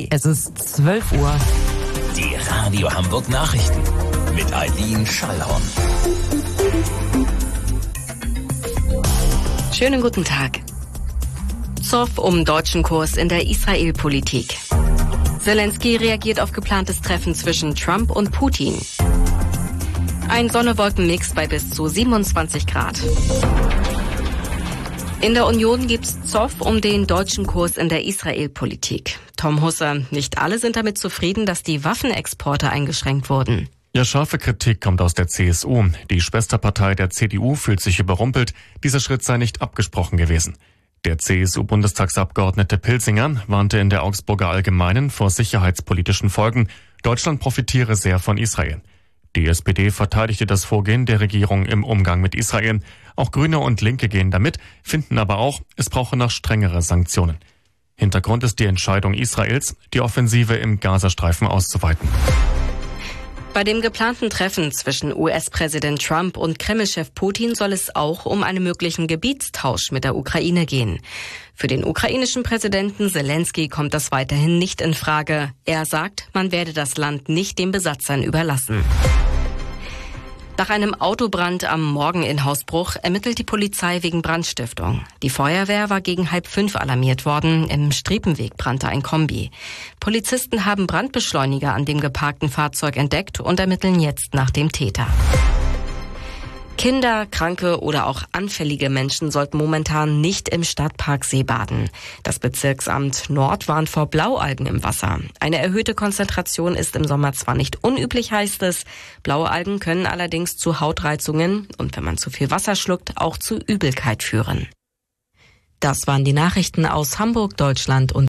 Es ist 12 Uhr. Die Radio Hamburg Nachrichten mit Aline Schallhorn. Schönen guten Tag. Zoff um deutschen Kurs in der Israel-Politik. Zelensky reagiert auf geplantes Treffen zwischen Trump und Putin. Ein Sonne-Wolken-Mix bei bis zu 27 Grad. In der Union gibt's Zoff um den deutschen Kurs in der Israel-Politik. Tom Husse, nicht alle sind damit zufrieden, dass die Waffenexporte eingeschränkt wurden. Ja, scharfe Kritik kommt aus der CSU. Die Schwesterpartei der CDU fühlt sich überrumpelt. Dieser Schritt sei nicht abgesprochen gewesen. Der CSU-Bundestagsabgeordnete Pilsinger warnte in der Augsburger Allgemeinen vor sicherheitspolitischen Folgen. Deutschland profitiere sehr von Israel. Die SPD verteidigte das Vorgehen der Regierung im Umgang mit Israel. Auch Grüne und Linke gehen damit, finden aber auch, es brauche noch strengere Sanktionen. Hintergrund ist die Entscheidung Israels, die Offensive im Gazastreifen auszuweiten. Bei dem geplanten Treffen zwischen US-Präsident Trump und Kreml-Chef Putin soll es auch um einen möglichen Gebietstausch mit der Ukraine gehen. Für den ukrainischen Präsidenten Zelensky kommt das weiterhin nicht in Frage. Er sagt, man werde das Land nicht den Besatzern überlassen. Nach einem Autobrand am Morgen in Hausbruch ermittelt die Polizei wegen Brandstiftung. Die Feuerwehr war gegen 4:30 alarmiert worden. Im Striepenweg brannte ein Kombi. Polizisten haben Brandbeschleuniger an dem geparkten Fahrzeug entdeckt und ermitteln jetzt nach dem Täter. Kinder, kranke oder auch anfällige Menschen sollten momentan nicht im Stadtparksee baden. Das Bezirksamt Nord warnt vor Blaualgen im Wasser. Eine erhöhte Konzentration ist im Sommer zwar nicht unüblich, heißt es. Blaue Algen können allerdings zu Hautreizungen und wenn man zu viel Wasser schluckt, auch zu Übelkeit führen. Das waren die Nachrichten aus Hamburg, Deutschland und